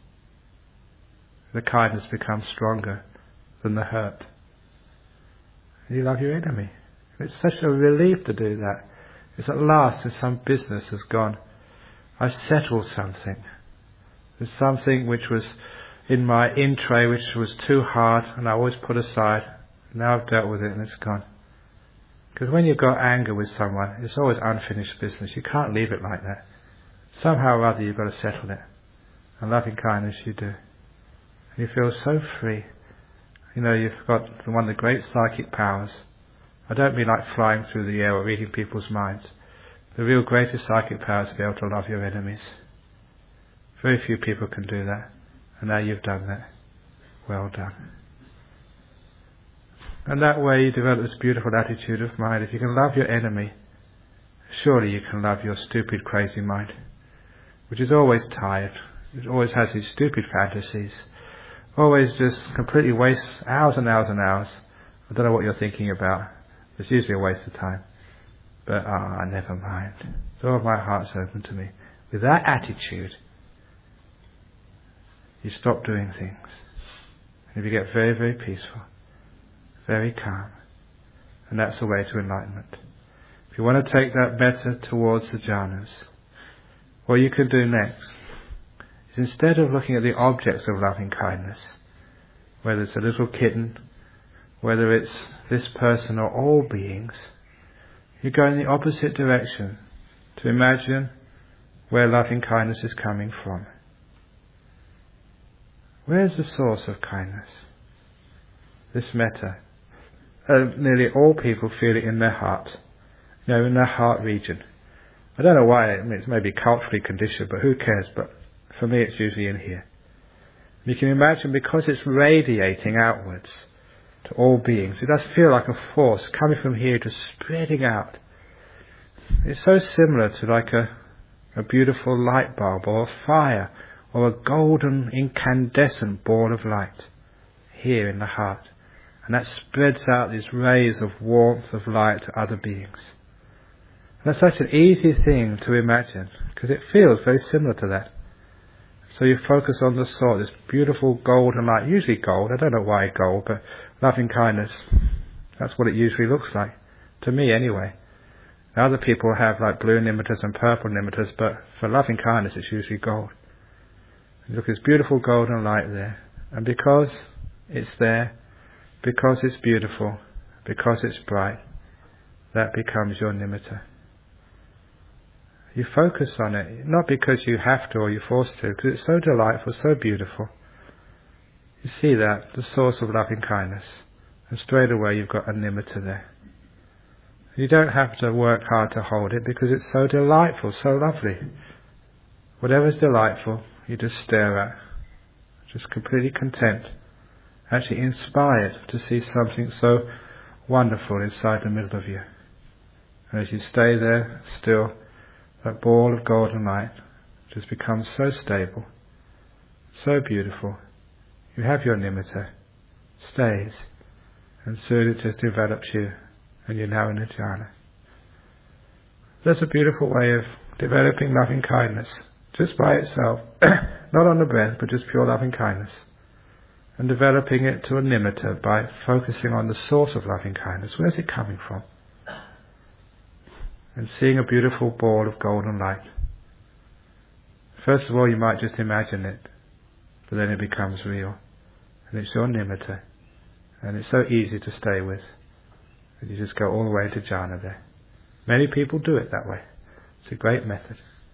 the kindness becomes stronger than the hurt. You love your enemy. It's such a relief to do that. It's at last as some business has gone. I've settled something. There's something which was in my in-tray which was too hard and I always put aside. Now I've dealt with it and it's gone. Because when you've got anger with someone, it's always unfinished business. You can't leave it like that. Somehow or other you've got to settle it. And loving kindness you do. And you feel so free. You've got one of the great psychic powers. I don't mean like flying through the air or reading people's minds. The real greatest psychic power is to be able to love your enemies. Very few people can do that. And now you've done that. Well done. And that way you develop this beautiful attitude of mind. If you can love your enemy, surely you can love your stupid, crazy mind, which is always tired. It always has these stupid fantasies. Always just completely wastes hours and hours and hours. I don't know what you're thinking about. It's usually a waste of time. But, never mind. The door of my heart's open to me. With that attitude, you stop doing things. And you get very, very peaceful. Very calm. And that's the way to enlightenment. If you want to take that better towards the jhanas, what you can do next is instead of looking at the objects of loving kindness, whether it's a little kitten, whether it's this person or all beings, you go in the opposite direction to imagine where loving kindness is coming from. Where's the source of kindness? This metta. Nearly all people feel it in their heart, in their heart region. I don't know why, it's maybe culturally conditioned, but who cares? But for me it's usually in here. You can imagine because it's radiating outwards to all beings, it does feel like a force coming from here just spreading out. It's so similar to like a beautiful light bulb or a fire or a golden incandescent ball of light here in the heart. And that spreads out these rays of warmth, of light to other beings. And that's such an easy thing to imagine, because it feels very similar to that. So you focus on the soul, this beautiful golden light, usually gold, I don't know why gold, but loving kindness, that's what it usually looks like. To me anyway. Now other people have like blue nimittas and purple nimittas, but for loving kindness it's usually gold. You look at this beautiful golden light there, and because it's there, because it's beautiful, because it's bright, that becomes your nimitta. You focus on it, not because you have to or you're forced to, because it's so delightful, so beautiful. You see that, the source of loving kindness, and straight away you've got a nimitta there. You don't have to work hard to hold it because it's so delightful, so lovely. Whatever's delightful, you just stare at, just completely content. Actually inspired to see something so wonderful inside the middle of you. And as you stay there still, that ball of golden light just becomes so stable, so beautiful. You have your nimitta, stays, and soon it just develops you, and you're now in a jhana. That's a beautiful way of developing loving kindness, just by itself, not on the breath, but just pure loving kindness, and developing it to a nimitta by focusing on the source of loving kindness. Where's it coming from? And seeing a beautiful ball of golden light. First of all, you might just imagine it, but then it becomes real, and it's your nimitta, and it's so easy to stay with, that you just go all the way to jhana there. Many people do it that way. It's a great method.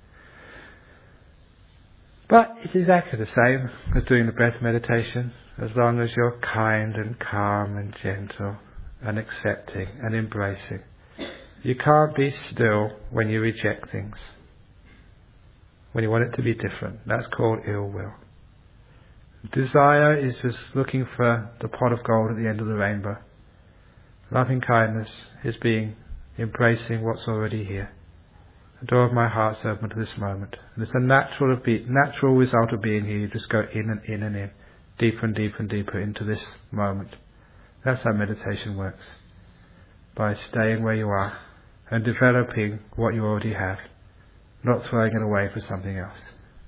But it's exactly the same as doing the breath meditation, as long as you're kind and calm and gentle and accepting and embracing. You can't be still when you reject things, when you want it to be different. That's called ill will. Desire is just looking for the pot of gold at the end of the rainbow. Loving kindness is embracing what's already here. The door of my heart's open to this moment. And it's a natural result of being here. You just go in and in and in, deeper and deeper and deeper into this moment. That's how meditation works. By staying where you are and developing what you already have, not throwing it away for something else.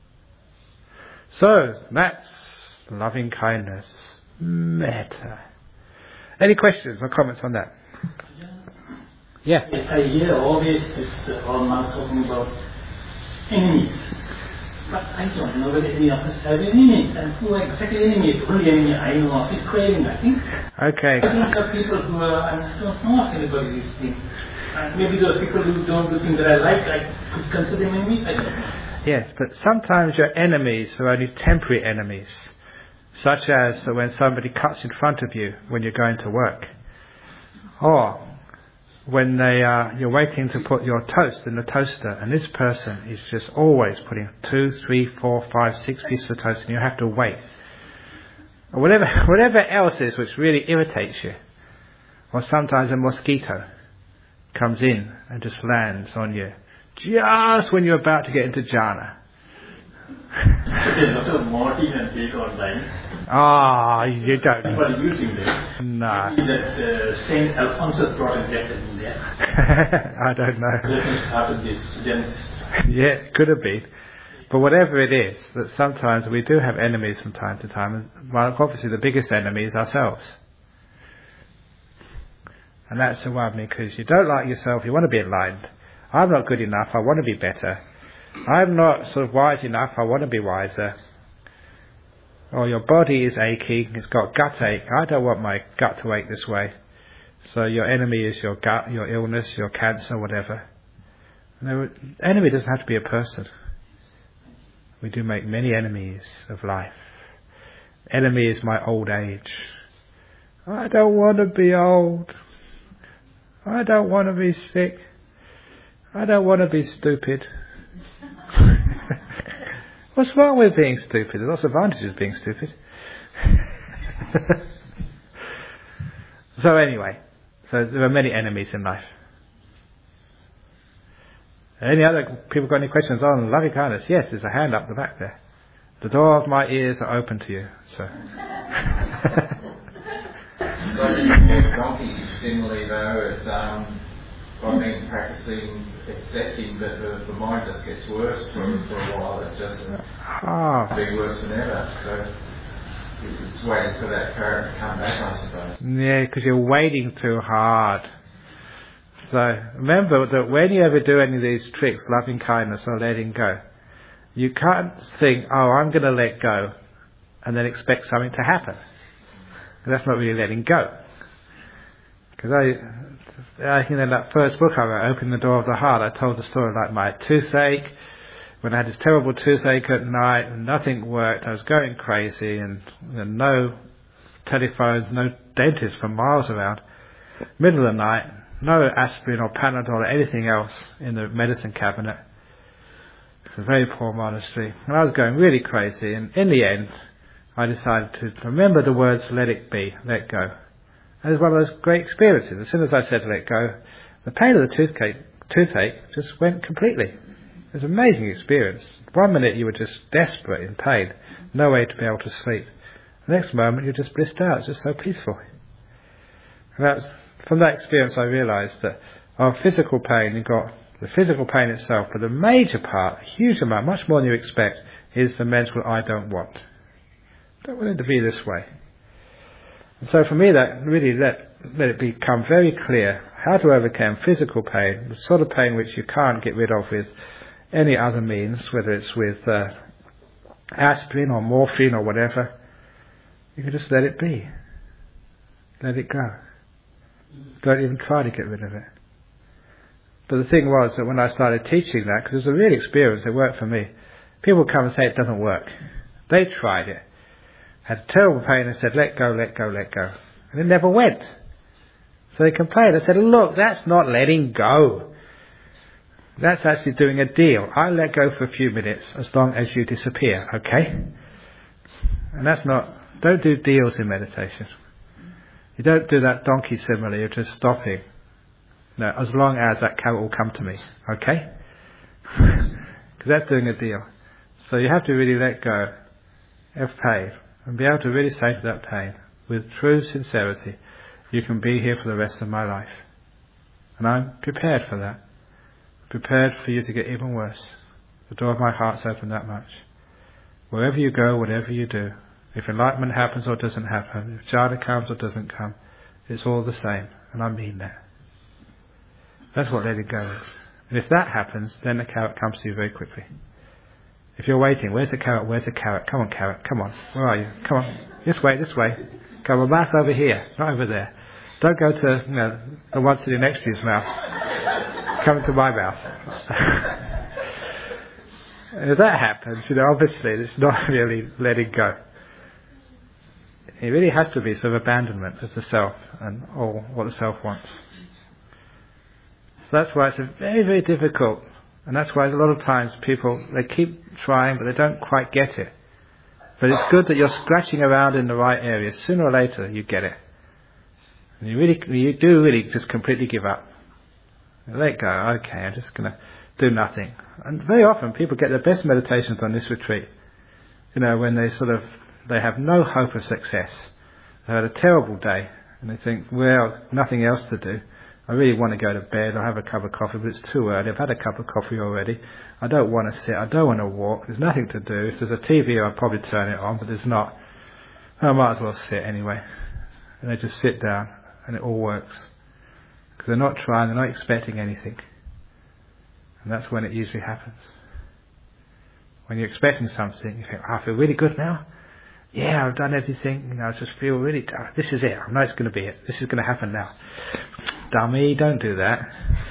So, that's loving kindness, metta. Any questions or comments on that? Yeah. Yes, I hear always this Allman talking about enemies. But I don't know whether any of us have enemies. And who are exactly enemies? Only enemy I know of is craving, I think. Okay. I think there are people who I don't know of anybody these things. Maybe those people who don't do things that I like, I could consider them enemies, I don't know. Yes, but sometimes your enemies are only temporary enemies. Such as when somebody cuts in front of you when you're going to work. Or when you're waiting to put your toast in the toaster, and this person is just always putting 2, 3, 4, 5, 6 pieces of toast, and you have to wait. Or whatever else is which really irritates you. Or sometimes a mosquito comes in and just lands on you, just when you're about to get into jhana. There's a lot of Martin and Pete online. Ah, you don't. People using them. No. Maybe that Saint Alphonsus brought it back in there. I don't know. Let me start with this Genesis. Yeah, it could have been. But whatever it is, that sometimes we do have enemies from time to time. And well, obviously the biggest enemy is ourselves. And that's the one, because you don't like yourself, you want to be enlightened. I'm not good enough, I want to be better. I'm not sort of wise enough, I want to be wiser. Or your body is aching, it's got gut ache, I don't want my gut to ache this way. So your enemy is your gut, your illness, your cancer, whatever. The enemy doesn't have to be a person. We do make many enemies of life. Enemy is my old age. I don't want to be old. I don't want to be sick. I don't want to be stupid. What's wrong with being stupid? There's lots of advantages of being stupid. So anyway, there are many enemies in life. Any other people got any questions on loving kindness? Yes, there's a hand up the back there. The door of my ears are open to you. So. Donkey similarly though, it's I've been practicing accepting that the mind just gets worse for a while. It just be worse than ever. So it's waiting for that current to come back, I suppose. Yeah, because you're waiting too hard. So remember that when you ever do any of these tricks, loving kindness or letting go, you can't think, oh, I'm going to let go, and then expect something to happen. That's not really letting go. Because I think in that first book I wrote, Open the Door of the Heart, I told the story like my toothache, when I had this terrible toothache at night and nothing worked, I was going crazy and no telephones, no dentists for miles around. Middle of the night, no aspirin or Panadol or anything else in the medicine cabinet. It's a very poor monastery. And I was going really crazy, and in the end I decided to remember the words let it be, let go. And it was one of those great experiences. As soon as I said let go, The pain of the toothache just went completely. It was an amazing experience. 1 minute you were just desperate in pain, no way to be able to sleep. The next moment you're just blissed out. It's just so peaceful. And from that experience I realised that of physical pain, you've got the physical pain itself, but the major part, a huge amount, much more than you expect, is the mental I don't want. I don't want it to be this way. And so for me that really let it become very clear how to overcome physical pain, the sort of pain which you can't get rid of with any other means, whether it's with aspirin or morphine or whatever. You can just let it be. Let it go. Don't even try to get rid of it. But the thing was that when I started teaching that, because it was a real experience, it worked for me, people would come and say it doesn't work. They tried it, had terrible pain and said, let go, let go, let go. And it never went. So they complained. I said, look, that's not letting go. That's actually doing a deal. I let go for a few minutes as long as you disappear, okay? And that's not, don't do deals in meditation. You don't do that donkey simile, you're just stopping. No, as long as that carrot will come to me, okay? Because that's doing a deal. So you have to really let go of pain and be able to really say to that pain, with true sincerity, you can be here for the rest of my life. And I'm prepared for that. Prepared for you to get even worse. The door of my heart's open that much. Wherever you go, whatever you do, if enlightenment happens or doesn't happen, if jhana comes or doesn't come, it's all the same. And I mean that. That's what letting go is. And if that happens, then the carrot comes to you very quickly. If you're waiting, where's the carrot? Where's the carrot? Come on, carrot. Come on. Where are you? Come on. This way, this way. Come on, mouth over here, not over there. Don't go to, the one sitting next to his mouth. Come to my mouth. And if that happens, obviously it's not really letting go. It really has to be sort of abandonment of the self and all what the self wants. So that's why it's very, very difficult. And that's why a lot of times people, they keep trying, but they don't quite get it. But it's good that you're scratching around in the right area. Sooner or later, you get it. And you do really just completely give up. Let go. Okay, I'm just going to do nothing. And very often, people get their best meditations on this retreat. When they have no hope of success. They had a terrible day, and they think, well, nothing else to do. I really want to go to bed, I'll have a cup of coffee, but it's too early, I've had a cup of coffee already, I don't want to sit, I don't want to walk, there's nothing to do. If there's a TV, I'll probably turn it on, but there's not. I might as well sit anyway. And they just sit down, and it all works. Because they're not trying, they're not expecting anything. And that's when it usually happens. When you're expecting something, you think, I feel really good now. Yeah, I've done everything, I just feel really, this is it, I know it's going to be it, this is going to happen now. Dummy, don't do that.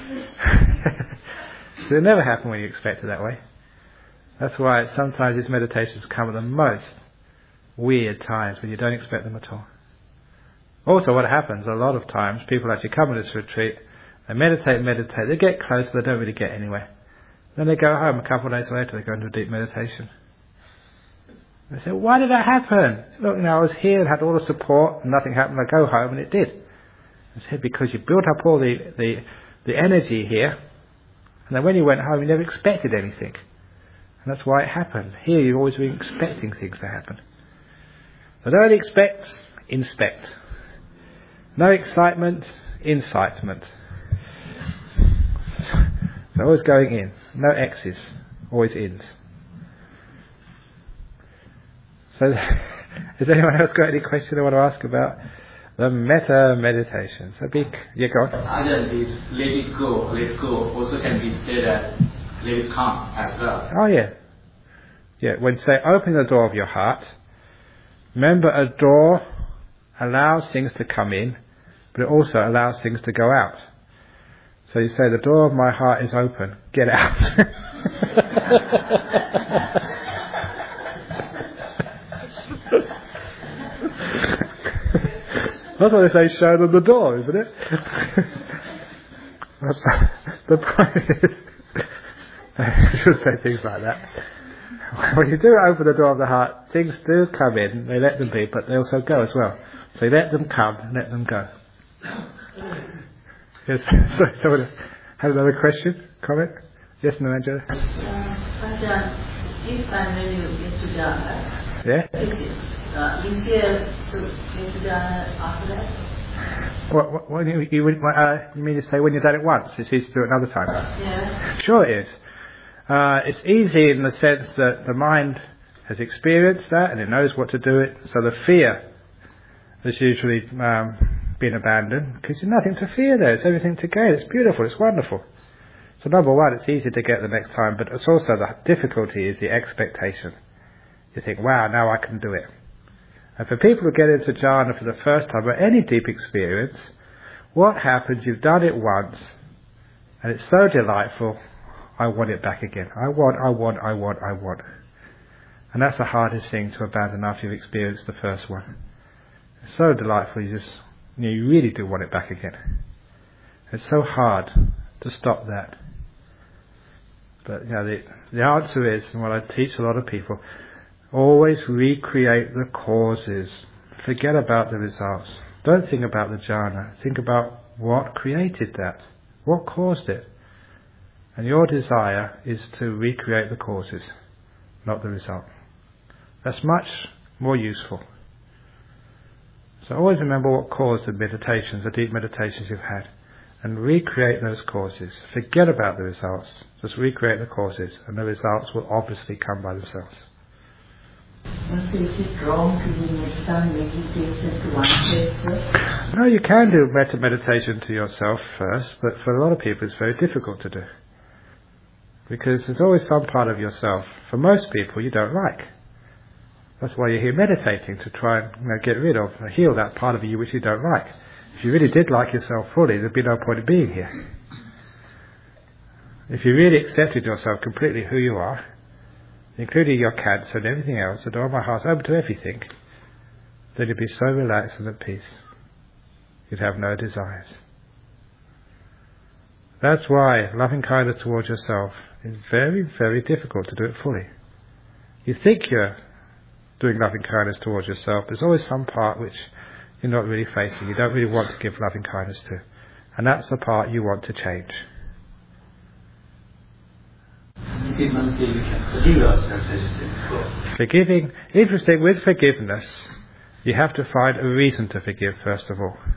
It'll never happen when you expect it that way. That's why sometimes these meditations come at the most weird times when you don't expect them at all. Also what happens a lot of times, people actually come to this retreat, they meditate, they get close, but they don't really get anywhere. Then they go home a couple of days later, they go into a deep meditation. They say, why did that happen? Look, I was here and had all the support and nothing happened. I go home and it did. I said, because you built up all the energy here, and then when you went home you never expected anything. And that's why it happened. Here you've always been expecting things to happen. So don't expect, inspect. No excitement, incitement. So always going in. No X's, always ins. So, has anyone else got any question they want to ask about the metta meditation? So go on. Other is let go also can be said as let it come as well. Oh yeah. Yeah, when you say open the door of your heart, remember a door allows things to come in, but it also allows things to go out. So you say the door of my heart is open, get out. That's what they say shown on the door, isn't it? The point is, I shouldn't say things like that. When you do open the door of the heart, things do come in, they let them be, but they also go as well. So you let them come and let them go. Yes. Sorry, someone had another question, comment? Yes, Narendra? If and when you get to jhana, yeah? Is it easier to get to jhana after that? What you mean to say when you've done it once, it's easy to do it another time? Yeah. Sure it is. It's easy in the sense that the mind has experienced that and it knows what to do it, so the fear has usually been abandoned, because there's nothing to fear there, it's everything to gain, it's beautiful, it's wonderful. So number one, it's easy to get the next time, but it's also the difficulty is the expectation. You think, wow, now I can do it. And for people who get into jhana for the first time, or any deep experience, what happens, you've done it once, and it's so delightful, I want it back again. I want. And that's the hardest thing to abandon after you've experienced the first one. It's so delightful, you really do want it back again. It's so hard to stop that. But the answer is, and what I teach a lot of people, always recreate the causes. Forget about the results. Don't think about the jhana. Think about what created that. What caused it? And your desire is to recreate the causes, not the result. That's much more useful. So always remember what caused the meditations, the deep meditations you've had, and recreate those causes. Forget about the results. Just recreate the causes, and the results will obviously come by themselves. Is it wrong to do meditation to oneself first? No, you can do meditation to yourself first, but for a lot of people it's very difficult to do. Because there's always some part of yourself, for most people, you don't like. That's why you're here meditating, to try and get rid of, or heal that part of you which you don't like. If you really did like yourself fully, there'd be no point in being here. If you really accepted yourself completely who you are, including your cancer and everything else, the door of my heart's open to everything, then you'd be so relaxed and at peace. You'd have no desires. That's why loving kindness towards yourself is very, very difficult to do it fully. You think you're doing loving kindness towards yourself, there's always some part which you're not really facing, you don't really want to give loving kindness to. And that's the part you want to change. Forgiving, interesting, with forgiveness, you have to find a reason to forgive first of all.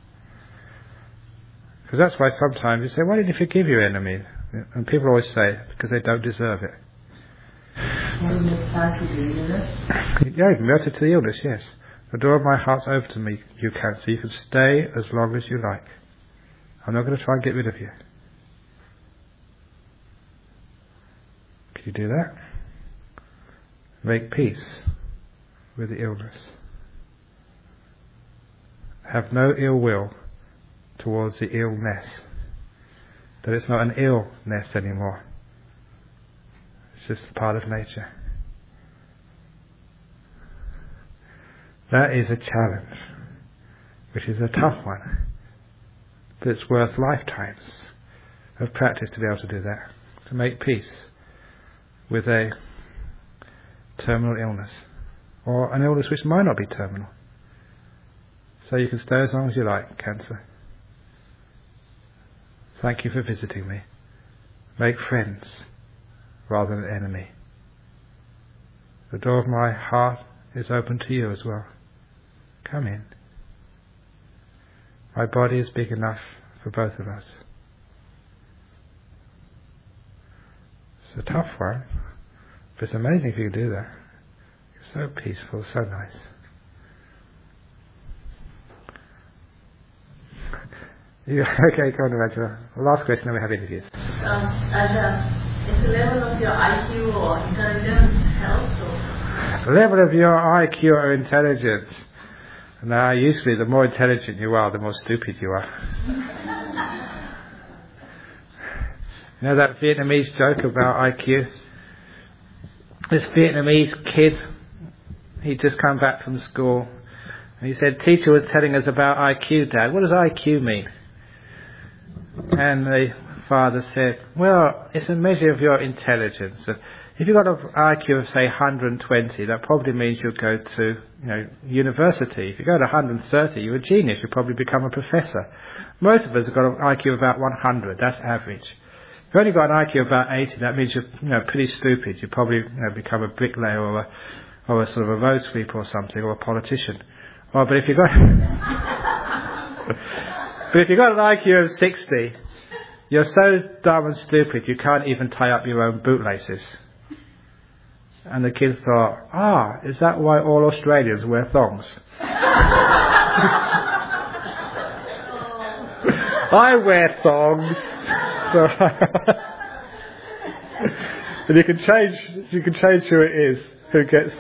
Because that's why sometimes you say, why didn't you forgive your enemy? And people always say, because they don't deserve it. Can you start to the illness? Yeah, you can melt it to the illness, yes. The door of my heart's open to me, you cancer. You can stay as long as you like. I'm not going to try and get rid of you. Can you do that? Make peace with the illness. Have no ill will towards the illness. That it's not an illness anymore. It's just part of nature. That is a challenge, which is a tough one. But it's worth lifetimes of practice to be able to do that. To make peace with a terminal illness. Or an illness which might not be terminal. So you can stay as long as you like, cancer. Thank you for visiting me. Make friends rather than enemy. The door of my heart is open to you as well. Come in. My body is big enough for both of us. It's a tough one, but it's amazing if you can do that. It's so peaceful, so nice. Okay, go on, Angela. Last question, then we have interviews. Is the level of your IQ or intelligence helps? The level of your IQ or intelligence. Now, usually the more intelligent you are, the more stupid you are. You know that Vietnamese joke about IQ? This Vietnamese kid, he'd just come back from school, and he said, teacher was telling us about IQ, Dad. What does IQ mean? And the father said, well, it's a measure of your intelligence. If you've got an IQ of, say, 120, that probably means you'll go to, university. If you go to 130, you're a genius. You'll probably become a professor. Most of us have got an IQ of about 100. That's average. If you've only got an IQ of about 80, that means you're, pretty stupid. You probably become a bricklayer or a sort of a road sweeper or something, or a politician. But if you've got an IQ of 60, you're so dumb and stupid you can't even tie up your own bootlaces. And the kids thought, is that why all Australians wear thongs? I wear thongs. So and you can change who it is, who gets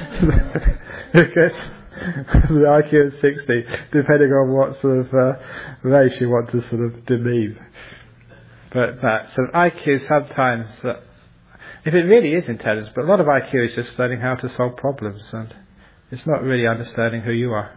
the IQ of 60, depending on what sort of race you want to sort of demean. But so IQ sometimes, if it really is intelligence, but a lot of IQ is just learning how to solve problems, and it's not really understanding who you are.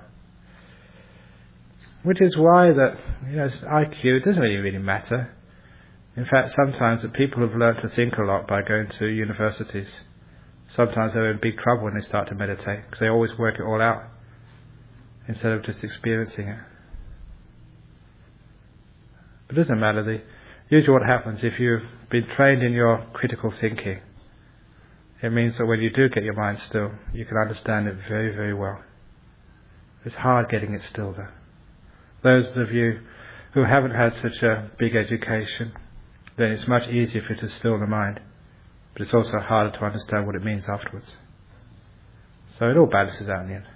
Which is why that IQ, it doesn't really matter. In fact, sometimes that people have learned to think a lot by going to universities. Sometimes they're in big trouble when they start to meditate, because they always work it all out instead of just experiencing it. But it doesn't matter. Usually what happens, if you've been trained in your critical thinking, it means that when you do get your mind still, you can understand it very, very well. It's hard getting it still though. Those of you who haven't had such a big education, then it's much easier for you to still the mind. But it's also harder to understand what it means afterwards. So it all balances out in the end.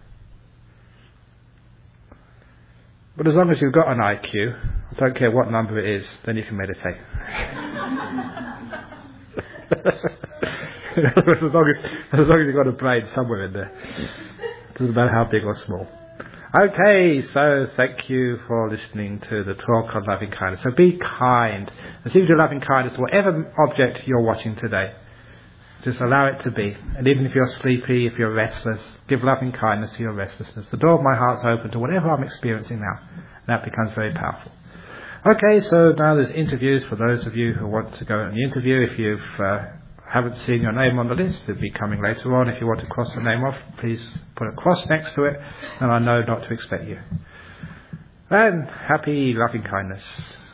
But as long as you've got an IQ, I don't care what number it is, then you can meditate. as long as you've got a brain somewhere in there. It doesn't matter how big or small. Okay, so thank you for listening to the talk on loving kindness. So be kind. And see if you do loving kindness to whatever object you're watching today. Just allow it to be. And even if you're sleepy, if you're restless, give loving kindness to your restlessness. The door of my heart's open to whatever I'm experiencing now. And that becomes very powerful. Okay, so now there's interviews for those of you who want to go on the interview. If you haven't seen your name on the list, it'll be coming later on. If you want to cross the name off, please put a cross next to it, and I know not to expect you. And happy loving kindness.